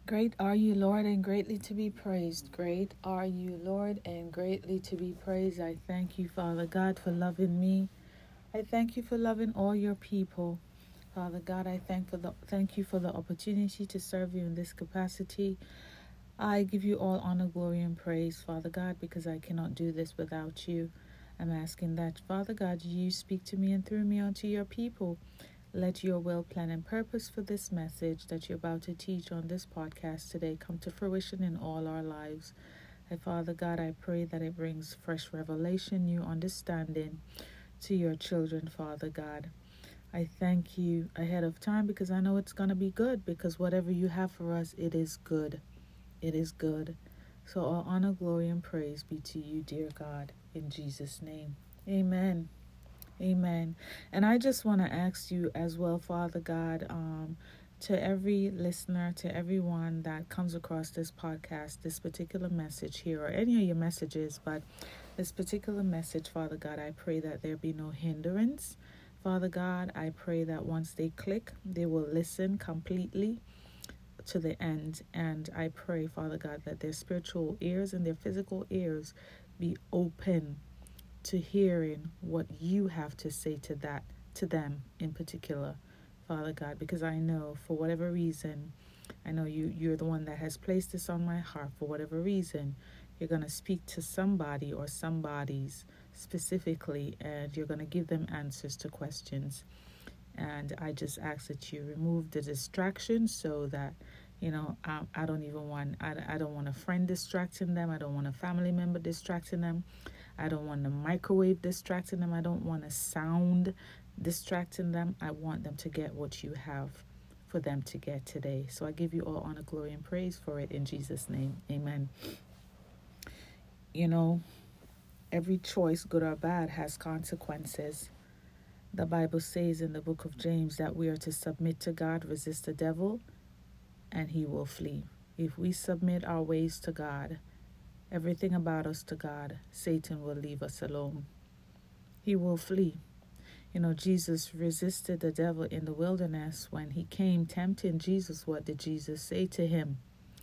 Great are you, Lord, and greatly to be praised. Great are you, Lord, and greatly to be praised. I thank you, Father God, for loving me. I thank you for loving all your people. Father God, I thank you for the opportunity to serve you in this capacity. I give you all honor, glory, and praise, Father God, because I cannot do this without you. I'm asking that, Father God, you speak to me and through me unto your people. Let your will, plan, and purpose for this message that you're about to teach on this podcast today come to fruition in all our lives. And Father God, I pray that it brings fresh revelation, new understanding to your children, Father God. I thank you ahead of time because I know it's going to be good, because whatever you have for us, it is good. It is good. So all honor, glory, and praise be to you, dear God, in Jesus' name. Amen. Amen. And I just want to ask you as well, Father God, to every listener, to everyone that comes across this podcast, this particular message here, or any of your messages, but this particular message, Father God, I pray that there be no hindrance. Father God, I pray that once they click, they will listen completely to the end. And I pray, Father God, that their spiritual ears and their physical ears be open to hearing what you have to say to them in particular, Father God, because I know for whatever reason, I know you're the one that has placed this on my heart. For whatever reason, you're going to speak to somebody or somebody's specifically, and you're going to give them answers to questions. And I just ask that you remove the distraction so that I don't even want I don't want a friend distracting them. I don't want a family member distracting them. I don't want the microwave distracting them. I don't want a sound distracting them. I want them to get what you have for them to get today. So I give you all honor, glory, and praise for it in Jesus' name. Amen. You know, every choice, good or bad, has consequences. The Bible says in the book of James that we are to submit to God, resist the devil, and he will flee. If we submit our ways to God, everything about us to God, Satan will leave us alone. He will flee. Jesus resisted the devil in the wilderness when he came tempting Jesus. What did Jesus say to him?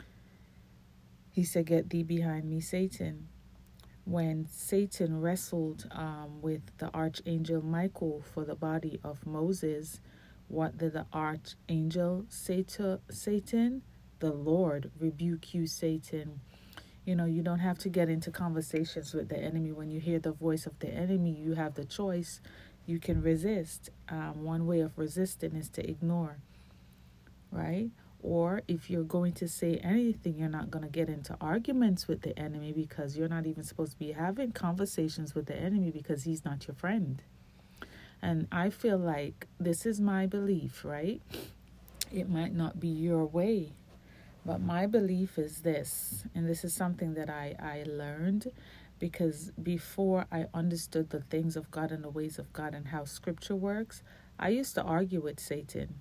He said, "Get thee behind me, Satan." When Satan wrestled with the archangel Michael for the body of Moses, what did the archangel say to Satan? "The Lord rebuke you, Satan." You don't have to get into conversations with the enemy. When you hear the voice of the enemy, you have the choice. You can resist. One way of resisting is to ignore, right? Or if you're going to say anything, you're not going to get into arguments with the enemy, because you're not even supposed to be having conversations with the enemy, because he's not your friend. And I feel like this is my belief, right? It might not be your way, but my belief is this, and this is something that I learned, because before I understood the things of God and the ways of God and how scripture works, I used to argue with Satan.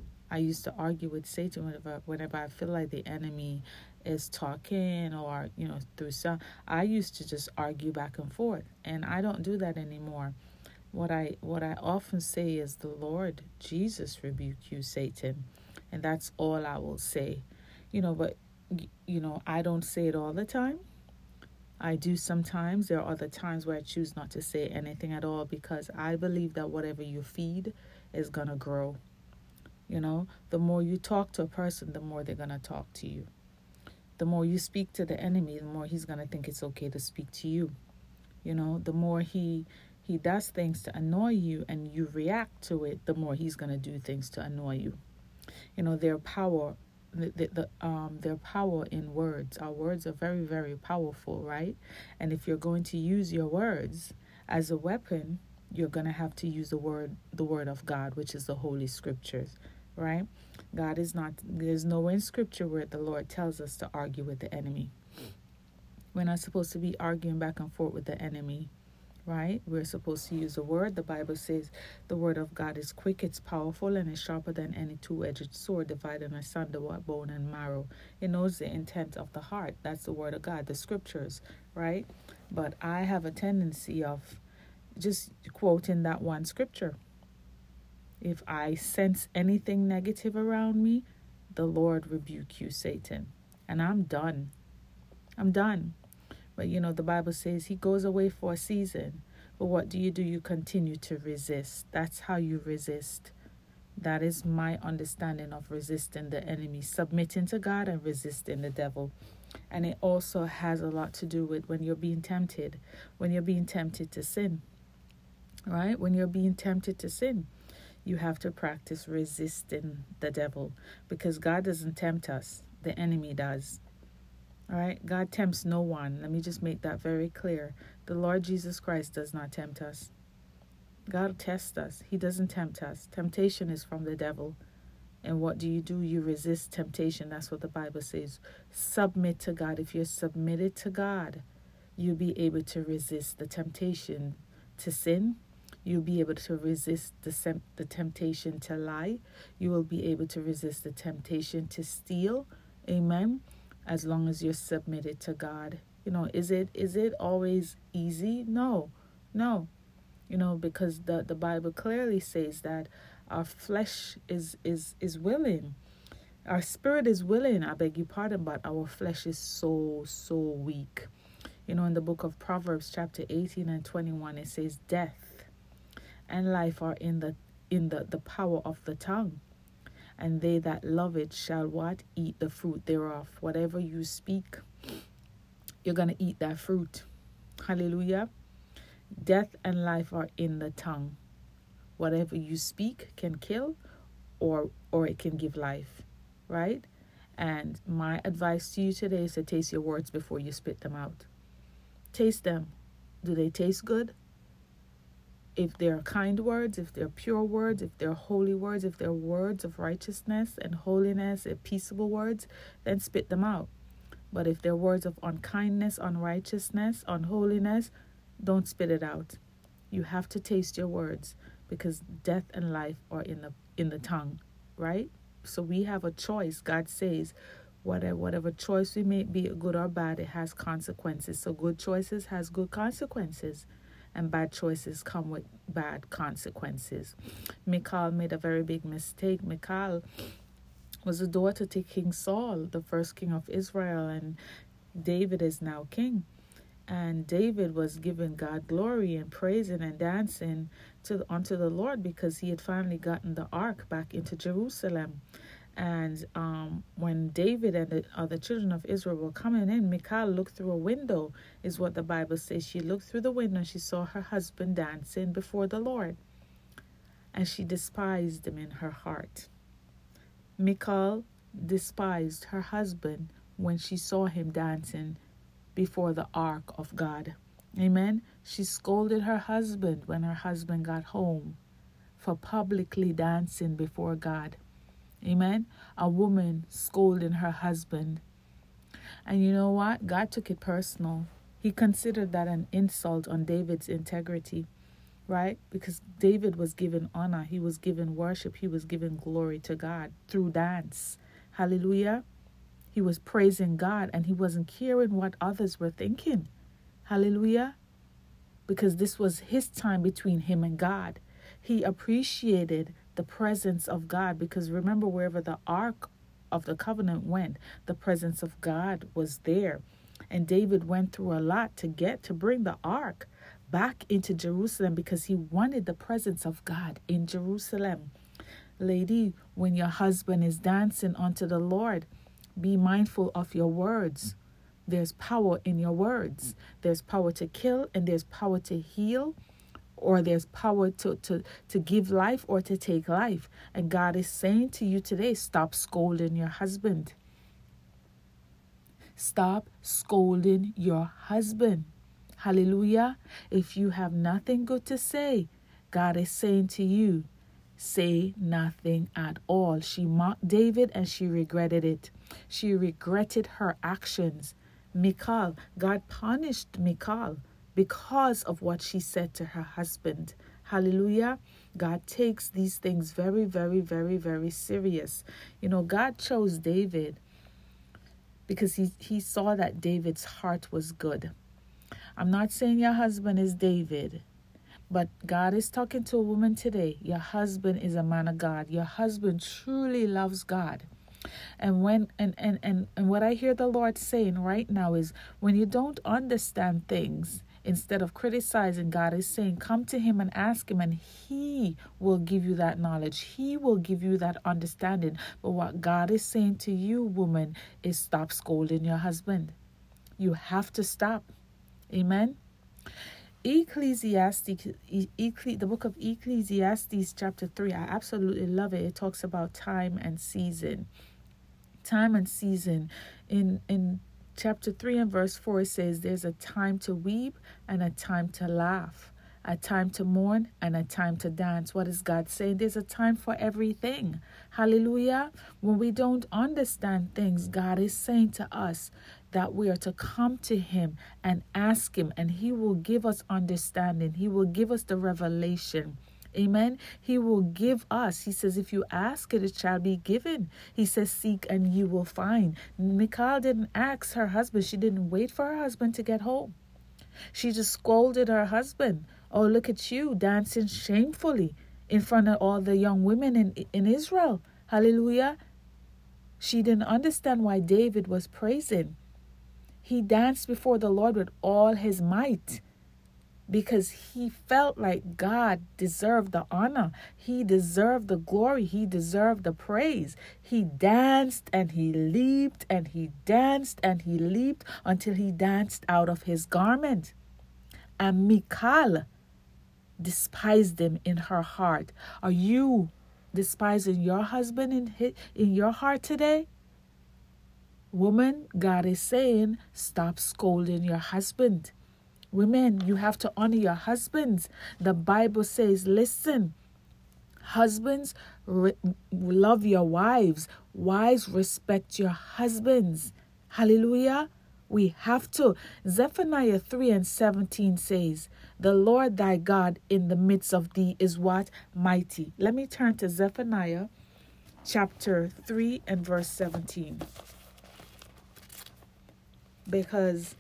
Whenever I feel like the enemy is talking, or through some, I used to just argue back and forth, and I don't do that anymore. What I often say is, "The Lord Jesus rebuke you, Satan," and that's all I will say. But I don't say it all the time. I do sometimes. There are other times where I choose not to say anything at all, because I believe that whatever you feed is gonna grow. The more you talk to a person, the more they're gonna talk to you. The more you speak to the enemy, the more he's gonna think it's okay to speak to you. The more he does things to annoy you and you react to it, the more he's gonna do things to annoy you. Their power, their power in words. Our words are very, very powerful, right? And if you're going to use your words as a weapon, you're gonna have to use the word of God, which is the Holy Scriptures, right? There's nowhere in Scripture where the Lord tells us to argue with the enemy. We're not supposed to be arguing back and forth with the enemy, right? We're supposed to use the word. The Bible says the word of God is quick, it's powerful, and it's sharper than any two-edged sword, dividing asunder what bone and marrow. It knows the intent of the heart. That's the word of God, the scriptures, right? But I have a tendency of just quoting that one scripture. If I sense anything negative around me, The Lord rebuke you, Satan. And I'm done. I'm done. But the Bible says he goes away for a season. But what do? You continue to resist. That's how you resist. That is my understanding of resisting the enemy, submitting to God and resisting the devil. And it also has a lot to do with when you're being tempted to sin, right? When you're being tempted to sin, you have to practice resisting the devil, because God doesn't tempt us. The enemy does. All right? God tempts no one. Let me just make that very clear. The Lord Jesus Christ does not tempt us. God tests us. He doesn't tempt us. Temptation is from the devil. And what do? You resist temptation. That's what the Bible says. Submit to God. If you're submitted to God, you'll be able to resist the temptation to sin. You'll be able to resist the temptation to lie. You will be able to resist the temptation to steal. Amen. As long as you're submitted to God. Is it always easy? No. Because the Bible clearly says that our flesh is willing. Our spirit is willing, I beg your pardon, but our flesh is so weak. In the book of Proverbs chapter 18 and 21, it says, death and life are in the power of the tongue, and they that love it shall what? Eat the fruit thereof. Whatever you speak, you're going to eat that fruit. Hallelujah. Death and life are in the tongue. Whatever you speak can kill or it can give life, right? And my advice to you today is to taste your words before you spit them out. Taste them. Do they taste good? If they're kind words, if they're pure words, if they're holy words, if they're words of righteousness and holiness and peaceable words, then spit them out. But if they're words of unkindness, unrighteousness, unholiness, don't spit it out. You have to taste your words, because death and life are in the tongue, right? So we have a choice. God says whatever choice we make, be it good or bad, it has consequences. So good choices has good consequences, and bad choices come with bad consequences. Michal made a very big mistake. Michal was a daughter to King Saul, the first king of Israel, and David is now king. And David was giving God glory and praising and dancing unto the Lord, because he had finally gotten the ark back into Jerusalem. And when David and the other children of Israel were coming in, Michal looked through a window, is what the Bible says. She looked through the window and she saw her husband dancing before the Lord. And she despised him in her heart. Michal despised her husband when she saw him dancing before the ark of God. Amen. She scolded her husband when her husband got home for publicly dancing before God. Amen. A woman scolding her husband. And you know what? God took it personal. He considered that an insult on David's integrity, right? Because David was given honor. He was given worship. He was given glory to God through dance. Hallelujah. He was praising God, and he wasn't caring what others were thinking. Hallelujah. Because this was his time between him and God. He appreciated the presence of God, because remember, wherever the ark of the covenant went, the presence of God was there. And David went through a lot to bring the ark back into Jerusalem, because he wanted the presence of God in Jerusalem. Lady, when your husband is dancing unto the Lord, be mindful of your words. There's power in your words. There's power to kill, and there's power to heal, or there's power to give life or to take life. And God is saying to you today, stop scolding your husband. Stop scolding your husband. Hallelujah. If you have nothing good to say, God is saying to you, say nothing at all. She mocked David and she regretted it. She regretted her actions. Michal, God punished Michal because of what she said to her husband. Hallelujah. God takes these things very, very, very, very serious. God chose David because he saw that David's heart was good. I'm not saying your husband is David, but God is talking to a woman today. Your husband is a man of God. Your husband truly loves God. And what I hear the Lord saying right now is, when you don't understand things, instead of criticizing, God is saying, come to him and ask him, and he will give you that knowledge. He will give you that understanding. But what God is saying to you, woman, is stop scolding your husband. You have to stop. Amen. Ecclesiastes, the book of Ecclesiastes chapter 3, I absolutely love it. It talks about time and season. Time and season. In chapter 3 and verse 4, it says there's a time to weep and a time to laugh, a time to mourn and a time to dance. What is God saying? There's a time for everything. Hallelujah. When we don't understand things, God is saying to us that we are to come to him and ask him, and he will give us understanding. He will give us the revelation. Amen. He will give us. He says, if you ask it, it shall be given. He says, seek and you will find. Michal didn't ask her husband. She didn't wait for her husband to get home. She just scolded her husband. Oh, look at you dancing shamefully in front of all the young women in Israel. Hallelujah. She didn't understand why David was praising. He danced before the Lord with all his might because he felt like God deserved the honor. He deserved the glory. He deserved the praise. He danced and he leaped and he danced and he leaped until he danced out of his garment. And Michal despised him in her heart. Are you despising your husband in your heart today? Woman, God is saying, stop scolding your husband. Women, you have to honor your husbands. The Bible says, listen, husbands, love your wives. Wives, respect your husbands. Hallelujah. We have to. Zephaniah 3:17 says, the Lord thy God in the midst of thee is what? Mighty. Let me turn to Zephaniah chapter 3 and verse 17. Because,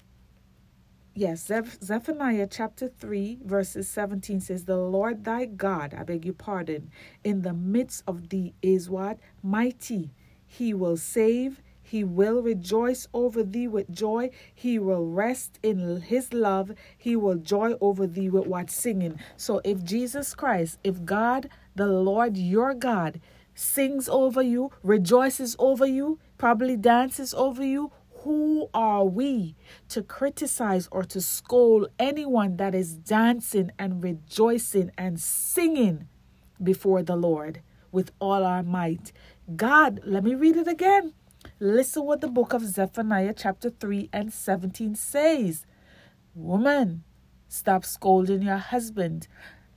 yes, Zephaniah chapter 3 verses 17 says, the Lord thy God, I beg your pardon, in the midst of thee is what? Mighty. He will save. He will rejoice over thee with joy. He will rest in his love. He will joy over thee with what? Singing. So if Jesus Christ, if God, the Lord, your God, sings over you, rejoices over you, probably dances over you, who are we to criticize or to scold anyone that is dancing and rejoicing and singing before the Lord with all our might? God, let me read it again. Listen what the book of Zephaniah chapter 3 and 17 says. Woman, stop scolding your husband.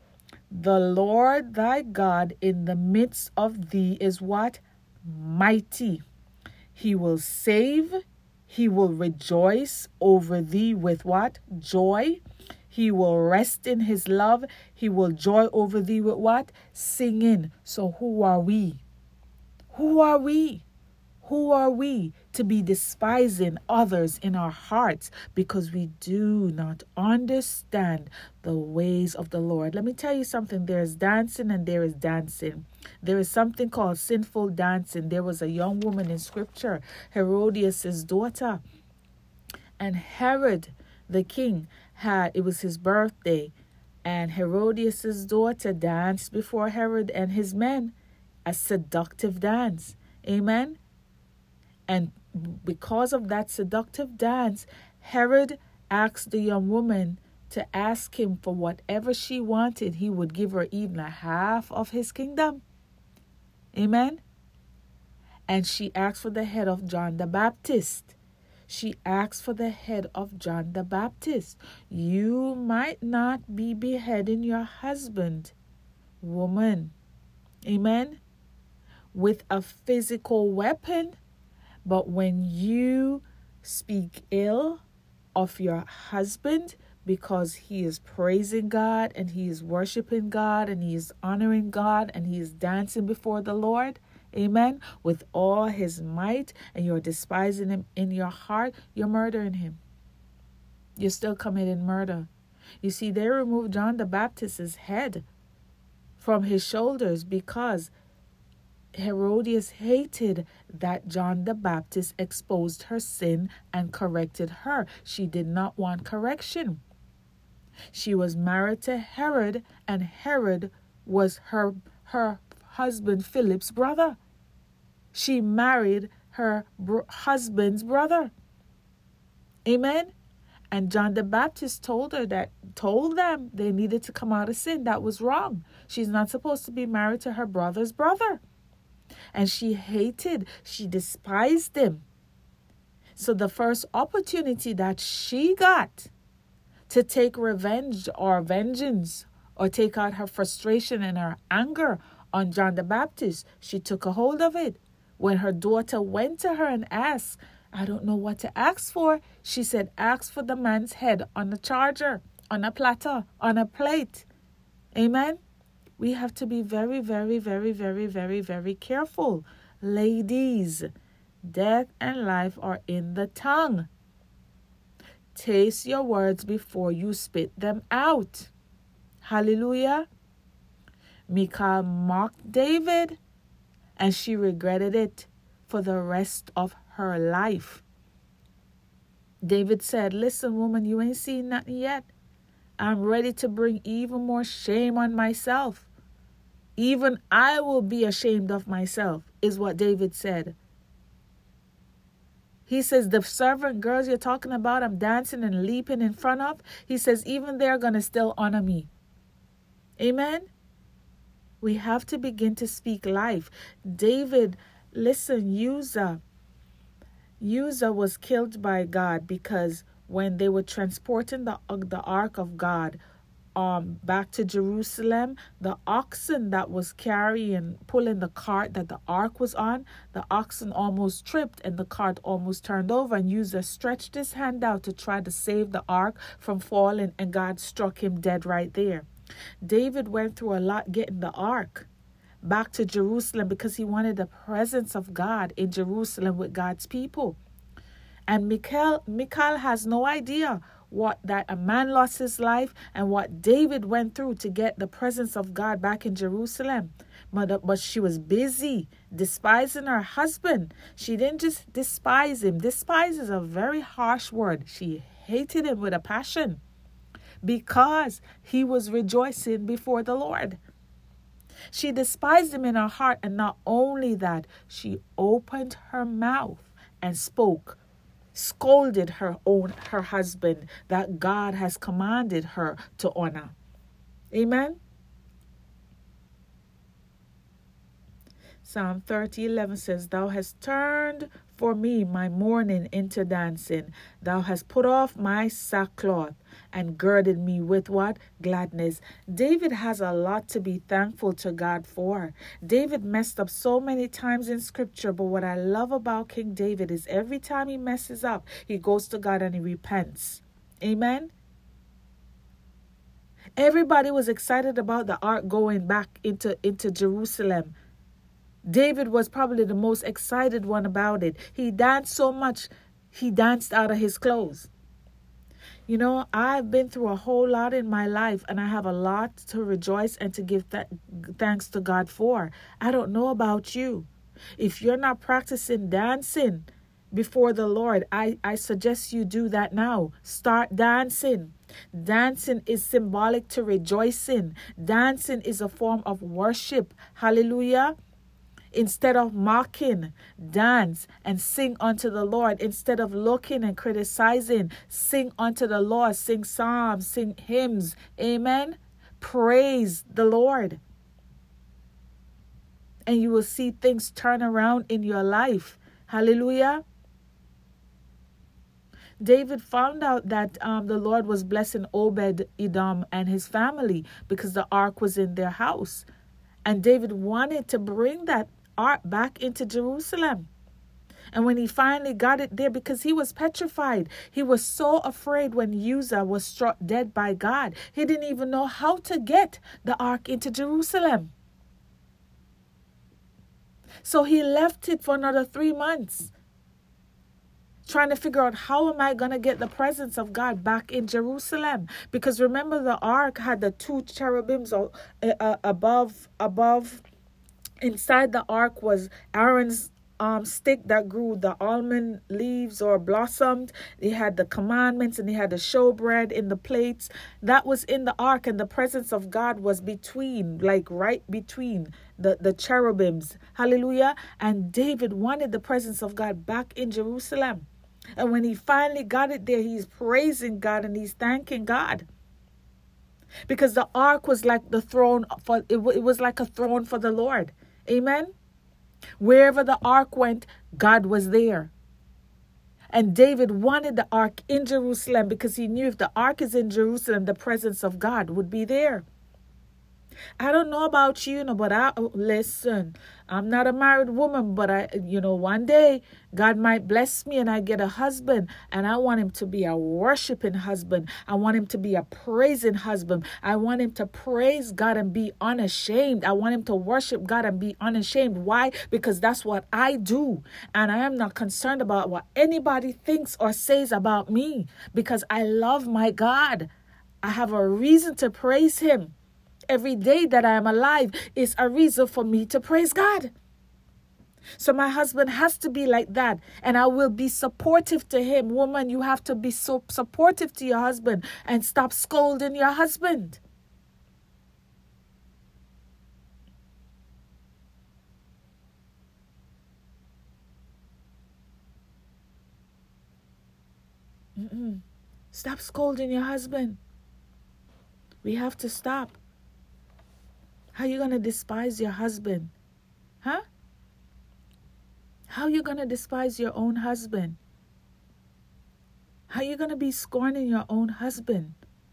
The Lord thy God in the midst of thee is what? Mighty. He will save. He will rejoice over thee with what? Joy. He will rest in his love. He will joy over thee with what? Singing. So who are we? Who are we? Who are we to be despising others in our hearts because we do not understand the ways of the Lord? Let me tell you something. There is dancing and there is dancing. There is something called sinful dancing. There was a young woman in scripture, Herodias' daughter, and Herod the king it was his birthday, and Herodias' daughter danced before Herod and his men, a seductive dance. Amen. And because of that seductive dance, Herod asked the young woman to ask him for whatever she wanted. He would give her even a half of his kingdom. Amen. And she asked for the head of John the Baptist. She asked for the head of John the Baptist. You might not be beheading your husband, woman. Amen. With a physical weapon. But when you speak ill of your husband because he is praising God and he is worshiping God and he is honoring God and he is dancing before the Lord, amen, with all his might, and you're despising him in your heart, you're murdering him. You're still committing murder. You see, they removed John the Baptist's head from his shoulders because Herodias hated that John the Baptist exposed her sin and corrected her. She did not want correction. She was married to Herod, and Herod was her husband Philip's brother. She married her husband's brother. Amen. And John the Baptist told them they needed to come out of sin. That was wrong. She's not supposed to be married to her brother's brother. And she despised him. So the first opportunity that she got to take revenge or vengeance or take out her frustration and her anger on John the Baptist, she took a hold of it. When her daughter went to her and asked, I don't know what to ask for, she said, ask for the man's head on a charger, on a platter, on a plate. Amen. We have to be very, very, very, very, very, very careful. Ladies, death and life are in the tongue. Taste your words before you spit them out. Hallelujah. Michal mocked David, and she regretted it for the rest of her life. David said, listen, woman, you ain't seen nothing yet. I'm ready to bring even more shame on myself. Even I will be ashamed of myself, is what David said. He says, the servant girls you're talking about, I'm dancing and leaping in front of. He says, even they're going to still honor me. Amen. We have to begin to speak life. David, listen, Uzzah was killed by God because when they were transporting the ark of God back to Jerusalem, the oxen that was pulling the cart that the ark was on, the oxen almost tripped and the cart almost turned over, and Uzzah stretched his hand out to try to save the ark from falling, and God struck him dead right there. David went through a lot getting the ark back to Jerusalem because he wanted the presence of God in Jerusalem with God's people. And Michal has no idea that a man lost his life and what David went through to get the presence of God back in Jerusalem. But she was busy despising her husband. She didn't just despise him. Despise is a very harsh word. She hated him with a passion because he was rejoicing before the Lord. She despised him in her heart, and not only that, she opened her mouth and scolded her husband that God has commanded her to honor. Amen. Psalm 30:11 says, Thou hast turned for me my mourning into dancing. Thou hast put off my sackcloth and girded me with what? Gladness. David has a lot to be thankful to God for. David messed up so many times in scripture, but what I love about King David is every time he messes up, he goes to God and he repents. Amen. Everybody was excited about the ark going back into Jerusalem. David was probably the most excited one about it. He danced so much, he danced out of his clothes. You know, I've been through a whole lot in my life, and I have a lot to rejoice and to give thanks to God for. I don't know about you. If you're not practicing dancing before the Lord, I suggest you do that now. Start dancing. Dancing is symbolic to rejoicing. Dancing is a form of worship. Hallelujah. Instead of mocking, dance and sing unto the Lord. Instead of looking and criticizing, sing unto the Lord. Sing psalms, sing hymns. Amen. Praise the Lord. And you will see things turn around in your life. Hallelujah. David found out that the Lord was blessing Obed-Edom and his family because the ark was in their house. And David wanted to bring that ark back into Jerusalem. And when he finally got it there, because he was petrified, he was so afraid when Uzzah was struck dead by God. He didn't even know how to get the ark into Jerusalem. So he left it for another 3 months, trying to figure out how am I going to get the presence of God back in Jerusalem? Because remember, the ark had the 2 cherubims above Inside the ark was Aaron's stick that grew the almond leaves or blossomed. They had the commandments and they had the showbread in the plates. That was in the ark, and the presence of God was between, like right between the cherubims. Hallelujah. And David wanted the presence of God back in Jerusalem. And when he finally got it there, he's praising God and he's thanking God. Because the ark was like the throne for it was like a throne for the Lord. Amen. Wherever the ark went, God was there. And David wanted the ark in Jerusalem because he knew if the ark is in Jerusalem, the presence of God would be there. I don't know about you, but listen, I'm not a married woman, but one day God might bless me and I get a husband, and I want him to be a worshiping husband. I want him to be a praising husband. I want him to praise God and be unashamed. I want him to worship God and be unashamed. Why? Because that's what I do. And I am not concerned about what anybody thinks or says about me, because I love my God. I have a reason to praise him. Every day that I am alive is a reason for me to praise God. So my husband has to be like that. And I will be supportive to him. Woman, you have to be so supportive to your husband and stop scolding your husband. Stop scolding your husband. We have to stop. How are you going to despise your husband? Huh? How are you going to despise your own husband? How are you going to be scorning your own husband?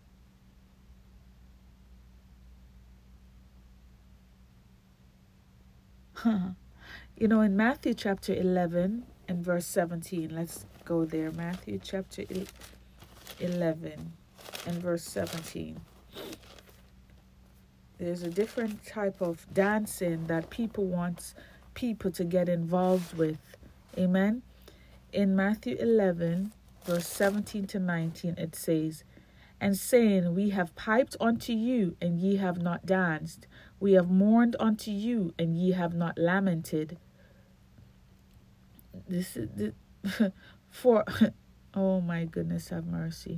In Matthew chapter 11 and verse 17, let's go there. Matthew chapter 11 and verse 17. There's a different type of dancing that people want people to get involved with. Amen. In Matthew 11, verse 17 to 19, it says, "And saying, We have piped unto you, and ye have not danced. We have mourned unto you, and ye have not lamented." This is for, oh my goodness, have mercy.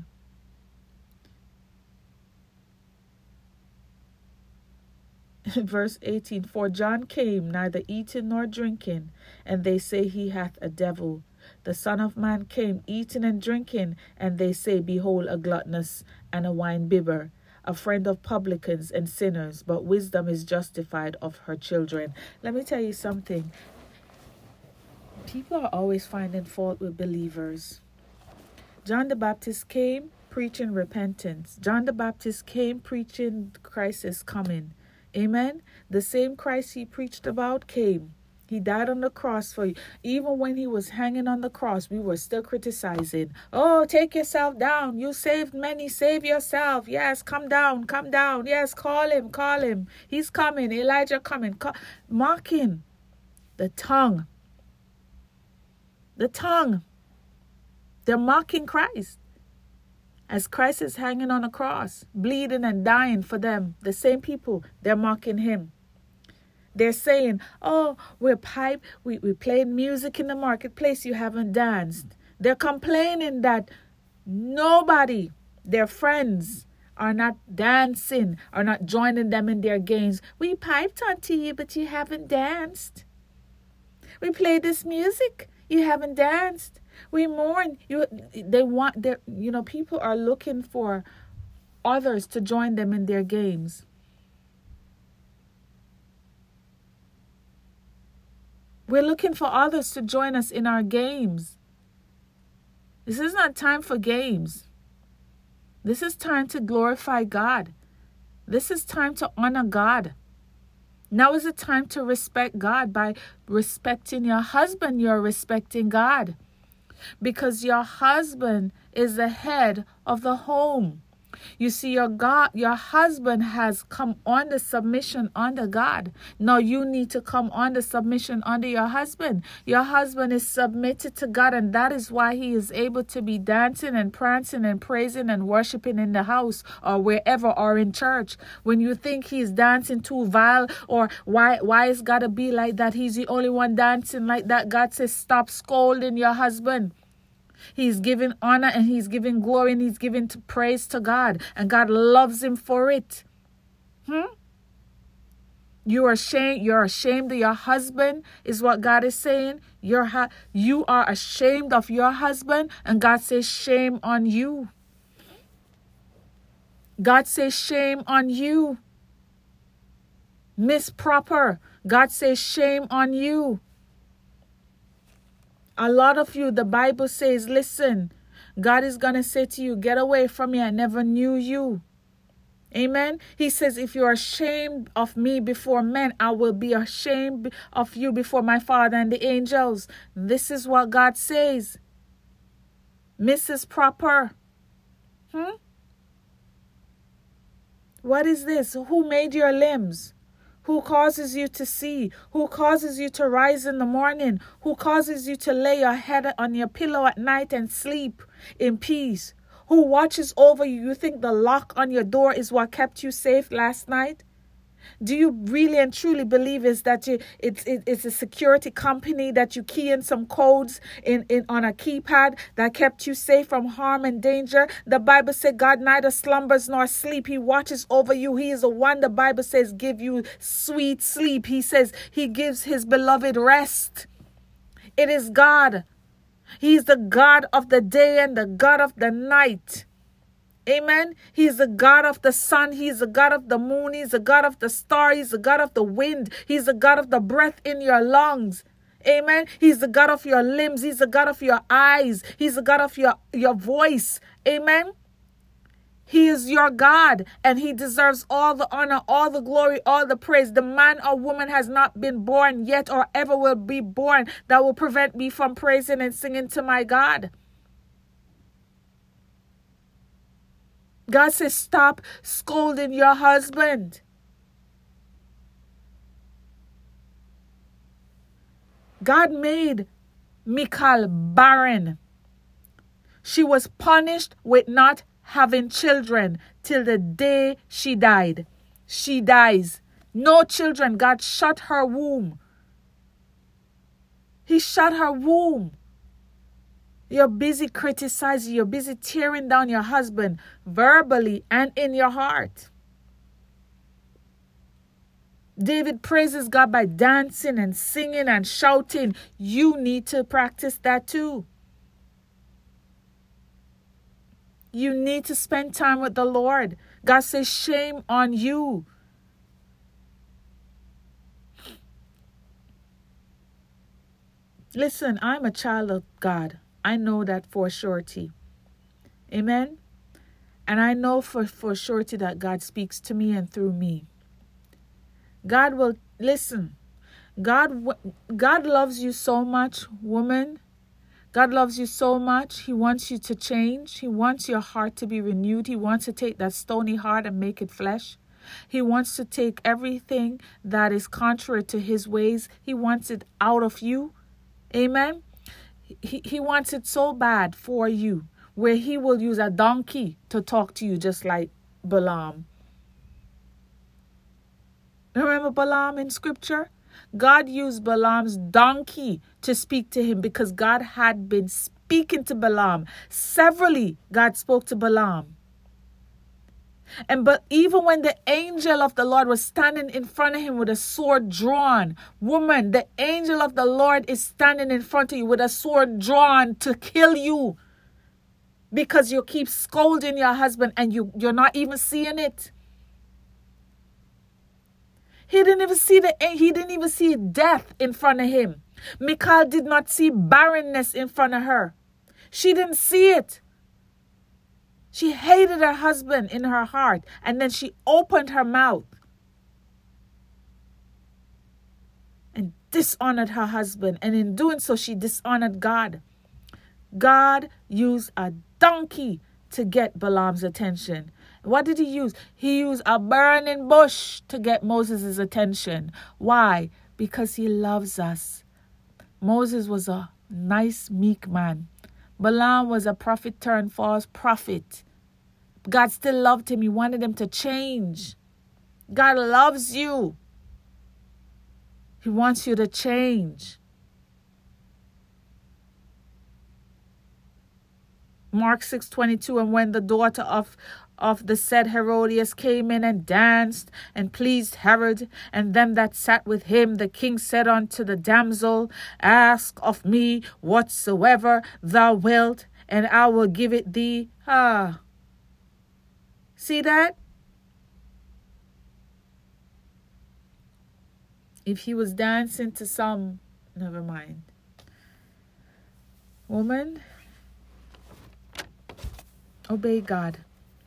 Verse 18, "For John came neither eating nor drinking, and they say he hath a devil. The Son of Man came eating and drinking, and they say, Behold, a gluttonous and a winebibber, a friend of publicans and sinners, but wisdom is justified of her children." Let me tell you something. People are always finding fault with believers. John the Baptist came preaching repentance. John the Baptist came preaching Christ is coming. Amen. The same Christ he preached about came. He died on the cross for you. Even when he was hanging on the cross, we were still criticizing. Oh, take yourself down. You saved many. Save yourself. Yes, come down, come down. Yes, call him, call him. He's coming. Elijah coming. Mocking. The tongue. The tongue. They're mocking Christ. As Christ is hanging on a cross, bleeding and dying for them, the same people, they're mocking him. They're saying, oh, we're we played music in the marketplace, you haven't danced. They're complaining that nobody, their friends, are not dancing, are not joining them in their games. We piped unto you, but you haven't danced. We played this music, you haven't danced. We mourn. People are looking for others to join them in their games. We're looking for others to join us in our games. This is not time for games. This is time to glorify God. This is time to honor God. Now is the time to respect God. By respecting your husband, you're respecting God. Because your husband is the head of the home. You see, your husband has come under submission under God. Now you need to come under submission under your husband. Your husband is submitted to God, and that is why he is able to be dancing and prancing and praising and worshiping in the house or wherever or in church. When you think he's dancing too vile or why it's got to be like that, he's the only one dancing like that. God says, stop scolding your husband. He's giving honor and he's giving glory and he's giving praise to God. And God loves him for it. You're ashamed of your husband is what God is saying. You are ashamed of your husband, and God says shame on you. God says shame on you. Miss Proper, God says shame on you. A lot of you, the Bible says, listen, God is going to say to you, get away from me. I never knew you. Amen. He says, if you're ashamed of me before men, I will be ashamed of you before my Father and the angels. This is what God says. Mrs. Proper. What is this? Who made your limbs? Who causes you to see? Who causes you to rise in the morning? Who causes you to lay your head on your pillow at night and sleep in peace? Who watches over you? You think the lock on your door is what kept you safe last night? Do you really and truly believe it's a security company that you key in some codes on a keypad that kept you safe from harm and danger? The Bible said God neither slumbers nor sleep. He watches over you. He is the one, the Bible says, give you sweet sleep. He says he gives his beloved rest. It is God. He's the God of the day and the God of the night. Amen. He's the God of the sun. He's the God of the moon. He's the God of the star. He's the God of the wind. He's the God of the breath in your lungs. Amen. He's the God of your limbs. He's the God of your eyes. He's the God of your voice. Amen. He is your God, and he deserves all the honor, all the glory, all the praise. The man or woman has not been born yet or ever will be born that will prevent me from praising and singing to my God. God says, stop scolding your husband. God made Michal barren. She was punished with not having children till the day she died. She dies. No children. God shut her womb. He shut her womb. You're busy criticizing. You're busy tearing down your husband verbally and in your heart. David praises God by dancing and singing and shouting. You need to practice that too. You need to spend time with the Lord. God says, shame on you. Listen, I'm a child of God. I know that for surety. Amen. And I know for surety that God speaks to me and through me. God will listen. God loves you so much, woman. God loves you so much. He wants you to change. He wants your heart to be renewed. He wants to take that stony heart and make it flesh. He wants to take everything that is contrary to his ways. He wants it out of you. Amen. He wants it so bad for you, where he will use a donkey to talk to you, just like Balaam. Remember Balaam in scripture? God used Balaam's donkey to speak to him because God had been speaking to Balaam. Severally, God spoke to Balaam. But even when the angel of the Lord was standing in front of him with a sword drawn, woman, the angel of the Lord is standing in front of you with a sword drawn to kill you because you keep scolding your husband and you're not even seeing it. He didn't even see death in front of him. Michal did not see barrenness in front of her. She didn't see it. She hated her husband in her heart, and then she opened her mouth and dishonored her husband, and in doing so, she dishonored God. God used a donkey to get Balaam's attention. What did he use? He used a burning bush to get Moses' attention. Why? Because he loves us. Moses was a nice, meek man. Balaam was a prophet turned false prophet. God still loved him. He wanted him to change. God loves you. He wants you to change. Mark 6:22, and when the daughter of the said Herodias came in and danced and pleased Herod and them that sat with him, the king said unto the damsel, ask of me whatsoever thou wilt, and I will give it thee. See that? If he was dancing to some, never mind. Woman, obey God.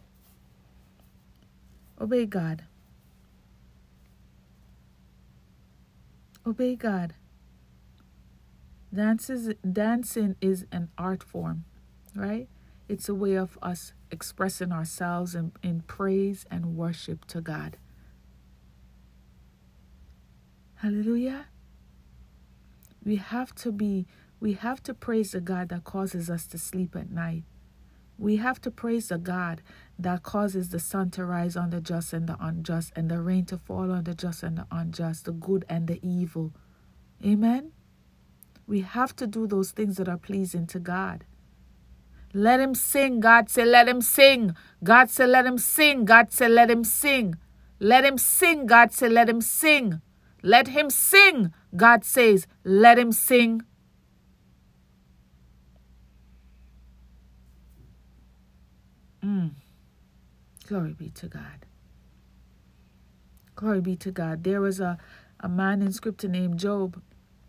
Obey God. Obey God. Dancing is an art form, right? It's a way of us expressing ourselves in praise and worship to God. Hallelujah. We have to praise the God that causes us to sleep at night. We have to praise the God that causes the sun to rise on the just and the unjust, and the rain to fall on the just and the unjust, the good and the evil. Amen? We have to do those things that are pleasing to God. Let him sing. God said, let him sing. God said, let him sing. God said, let him sing. Let him sing. God said, let him sing. Let him sing. God says, let him sing. Glory be to God. Glory be to God. There was a man in scripture named Job.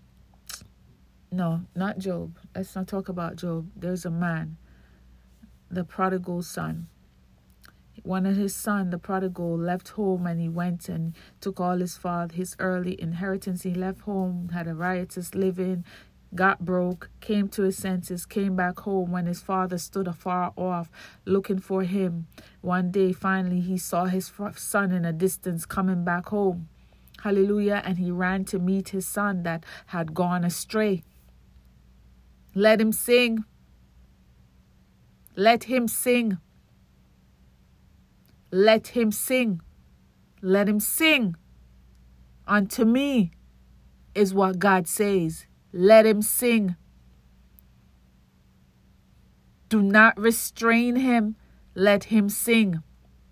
No, not Job. Let's not talk about Job. There's a man, the prodigal son. One of his sons, the prodigal, left home and he went and took all his early inheritance. He left home, had a riotous living, got broke, came to his senses, came back home when his father stood afar off looking for him. One day, finally, he saw his son in a distance coming back home. Hallelujah. And he ran to meet his son that had gone astray. Let him sing. Let him sing. Let him sing. Let him sing. Unto me is what God says. Let him sing. Do not restrain him. Let him sing.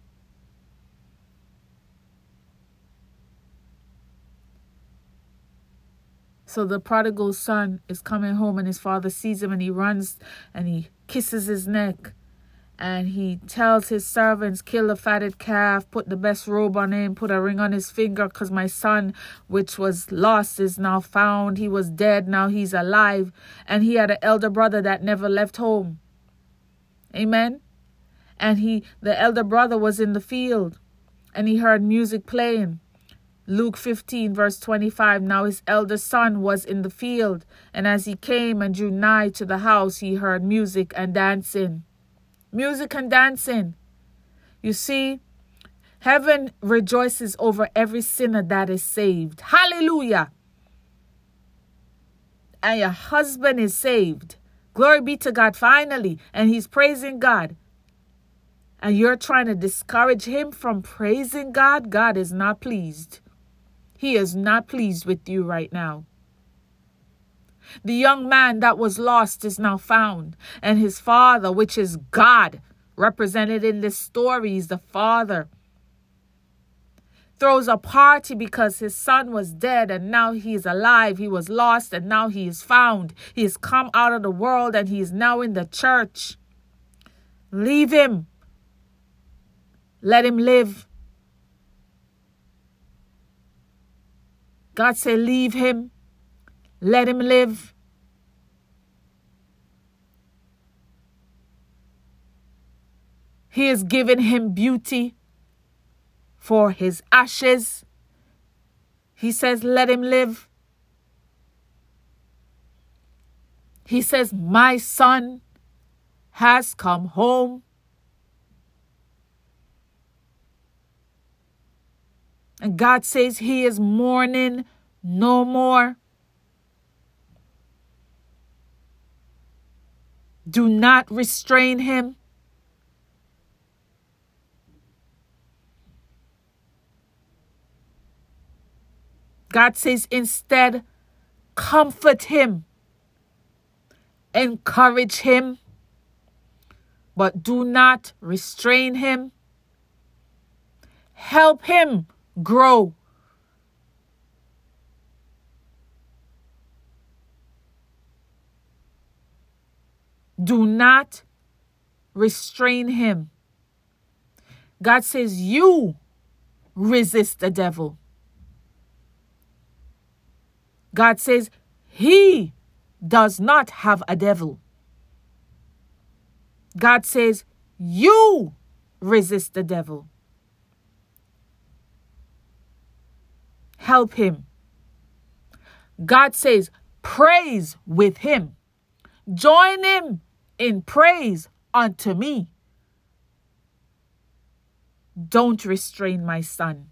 So the prodigal son is coming home and his father sees him and he runs and he kisses his neck. And he tells his servants, kill the fatted calf, put the best robe on him, put a ring on his finger, because my son, which was lost, is now found. He was dead, now he's alive. And he had an elder brother that never left home. Amen. And the elder brother was in the field, and he heard music playing. Luke 15, verse 25, now his elder son was in the field, and as he came and drew nigh to the house, he heard music and dancing. Music and dancing. You see, heaven rejoices over every sinner that is saved. Hallelujah. And your husband is saved. Glory be to God finally. And he's praising God. And you're trying to discourage him from praising God. God is not pleased. He is not pleased with you right now. The young man that was lost is now found, and his father, which is God, represented in this story, is the father, throws a party because his son was dead and now he is alive. He was lost and now he is found. He has come out of the world and he is now in the church. Leave him. Let him live. God said, leave him. Let him live. He has given him beauty for his ashes. He says, let him live. He says, my son has come home. And God says he is mourning no more. Do not restrain him. God says instead, comfort him, encourage him, but do not restrain him. Help him grow. Do not restrain him. God says you resist the devil. God says he does not have a devil. God says you resist the devil. Help him. God says praise with him. Join him in praise unto me. Don't restrain my son.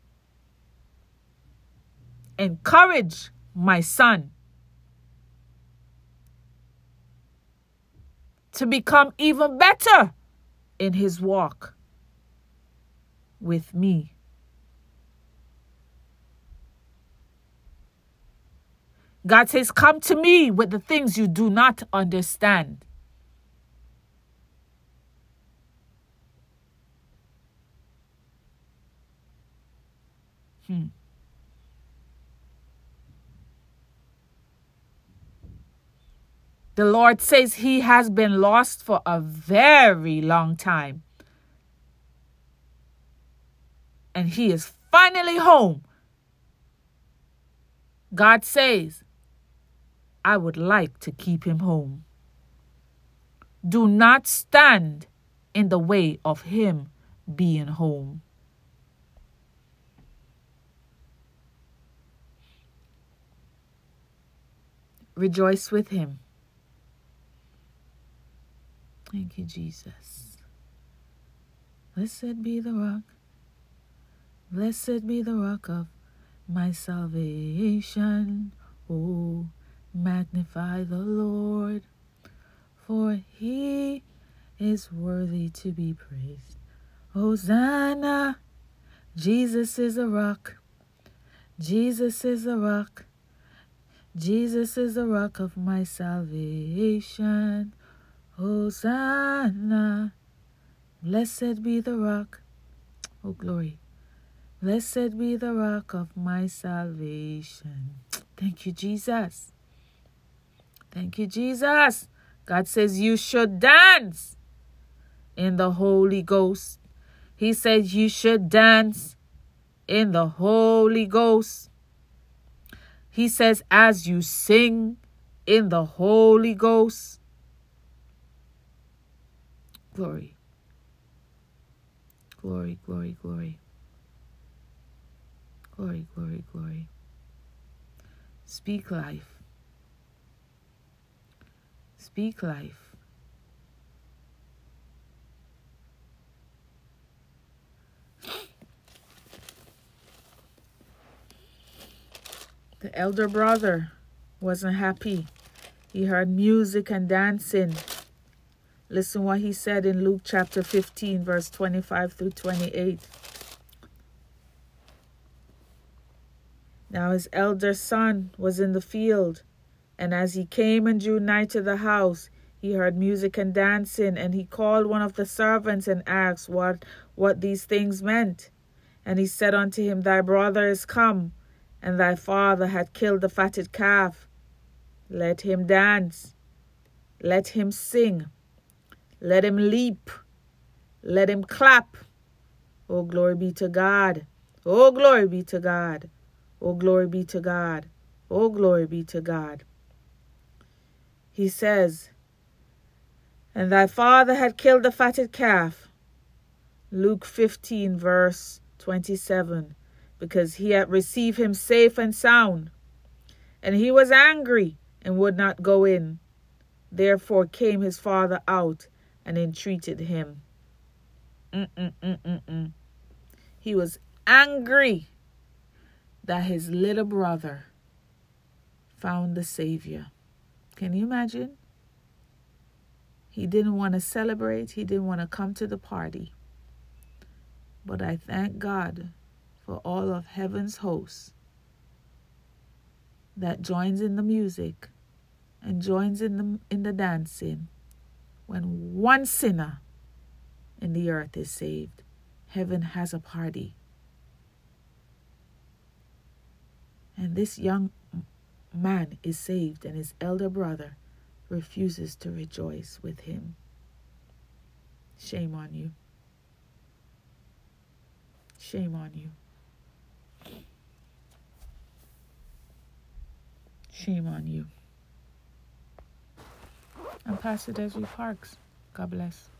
Encourage my son to become even better in his walk with me. God says, come to me with the things you do not understand. The Lord says he has been lost for a very long time. And he is finally home. God says, I would like to keep him home. Do not stand in the way of him being home. Rejoice with him. Thank you, Jesus. Blessed be the rock. Blessed be the rock of my salvation. Oh, magnify the Lord, for he is worthy to be praised. Hosanna. Jesus is a rock. Jesus is a rock. Jesus is the rock of my salvation. Hosanna. Blessed be the rock. Oh, glory. Blessed be the rock of my salvation. Thank you, Jesus. Thank you, Jesus. God says you should dance in the Holy Ghost. He says you should dance in the Holy Ghost. He says as you sing in the Holy Ghost. Glory. Glory, glory, glory. Glory, glory, glory. Speak life. Speak life. The elder brother wasn't happy. He heard music and dancing. Listen what he said in Luke chapter 15, verse 25 through 28. Now his elder son was in the field, and as he came and drew nigh to the house, he heard music and dancing, and he called one of the servants and asked what these things meant. And he said unto him, Thy brother is come, and thy father hath killed the fatted calf. Let him dance, let him sing, let him leap, let him clap. Oh, glory be to God. Oh, glory be to God. Oh, glory be to God. Oh, glory be to God. He says, and thy father had killed the fatted calf. Luke 15, verse 27. Because he had received him safe and sound. And he was angry and would not go in. Therefore came his father out and entreated him. He was angry that his little brother found the Savior. Can you imagine? He didn't want to celebrate. He didn't want to come to the party. But I thank God for all of heaven's hosts that joins in the music and joins in the dancing when one sinner in the earth is saved. Heaven has a party. And this young man is saved, and his elder brother refuses to rejoice with him. Shame on you. Shame on you. Shame on you. I'm Pastor Desiree Parks. God bless.